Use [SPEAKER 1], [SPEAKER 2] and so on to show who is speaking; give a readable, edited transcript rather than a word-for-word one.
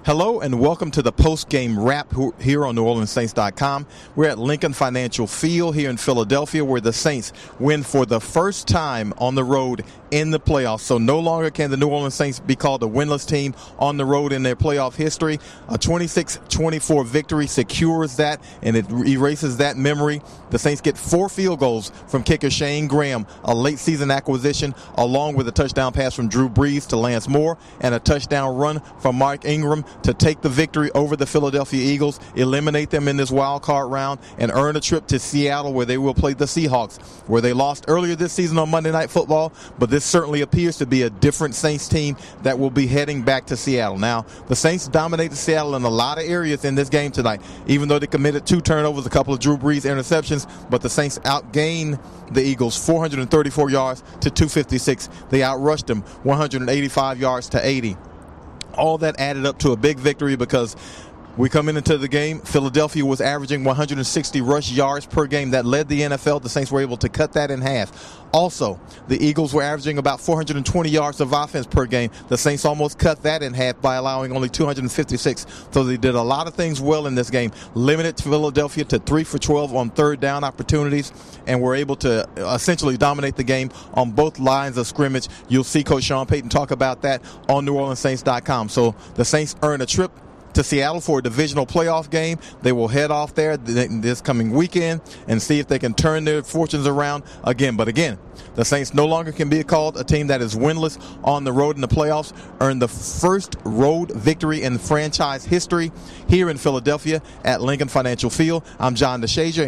[SPEAKER 1] Hello and welcome to the post-game wrap here on NewOrleansSaints.com. We're at Lincoln Financial Field here in Philadelphia, where the Saints win for the first time on the road in the playoffs. So no longer can the New Orleans Saints be called a winless team on the road in their playoff history. A 26-24 victory secures that, and it erases that memory. The Saints get 4 field goals from kicker Shane Graham, a late-season acquisition, along with a touchdown pass from Drew Brees to Lance Moore and a touchdown run from Mark Ingram to take the victory over the Philadelphia Eagles, eliminate them in this wild card round, and earn a trip to Seattle, where they will play the Seahawks, where they lost earlier this season on Monday Night Football. But this certainly appears to be a different Saints team that will be heading back to Seattle. Now, the Saints dominated Seattle in a lot of areas in this game tonight, even though they committed 2 turnovers, a couple of Drew Brees interceptions. But the Saints outgained the Eagles 434 yards to 256. They outrushed them 185 yards to 80. All that added up to a big victory, because we come into the game, Philadelphia was averaging 160 rush yards per game. That led the NFL. The Saints were able to cut that in half. Also, the Eagles were averaging about 420 yards of offense per game. The Saints almost cut that in half by allowing only 256. So they did a lot of things well in this game. Limited Philadelphia to 3 for 12 on third down opportunities, and were able to essentially dominate the game on both lines of scrimmage. You'll see Coach Sean Payton talk about that on NewOrleansSaints.com. So the Saints earn a trip to Seattle for a divisional playoff game. They will head off there this coming weekend and see if they can turn their fortunes around again. But again, the Saints no longer can be called a team that is winless on the road in the playoffs. Earned the first road victory in franchise history here in Philadelphia at Lincoln Financial Field. I'm John DeShazier.